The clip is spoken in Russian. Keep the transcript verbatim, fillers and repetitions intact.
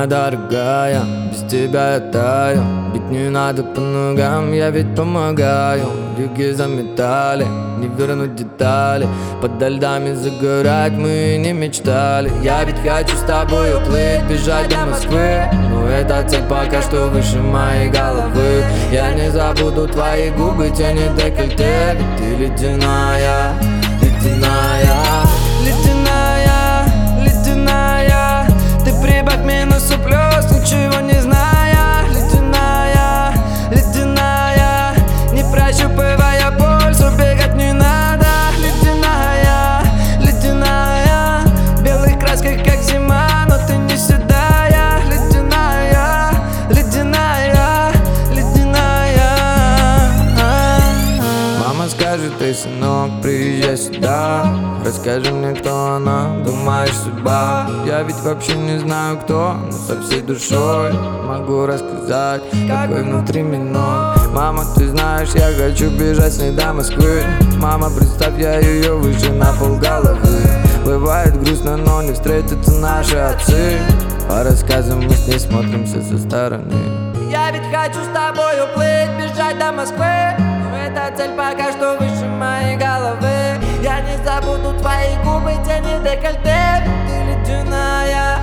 моя дорогая, без тебя я таю. Бить не надо по ногам, я ведь помогаю. Юги заметали, не вернуть детали. Подо льдами загорать мы не мечтали. Я ведь хочу с тобой уплыть, бежать до Москвы, но эта цель пока что выше моей головы. Я не забуду твои губы, тени декольте. Ведь ты ледяная, ледяная, ледяная, ледяная. Ты прибавь минус и плюс, ничего не зная. Ледяная, ледяная, не прощупывая пульс, убегать не надо. Ледяная, ледяная, в белых красках как зима, но ты не седая. Ледяная, ледяная, ледяная. Мама скажет: эй, сынок, приезжай сюда, расскажи мне, кто она, думаешь, судьба. Я ведь вообще не знаю, кто, но со всей душой могу рассказать, какой внутри минор. Мама, ты знаешь, я хочу бежать с ней до Москвы. Мама, представь, я ее выше на полголовы. Бывает грустно, но не встретятся наши отцы. По рассказам мы с ней смотримся со стороны. Я ведь хочу с тобой уплыть, бежать до Москвы, но эта цель пока что выше моей головы. Я не забуду твои губы, тени декольте. Ты ледяная,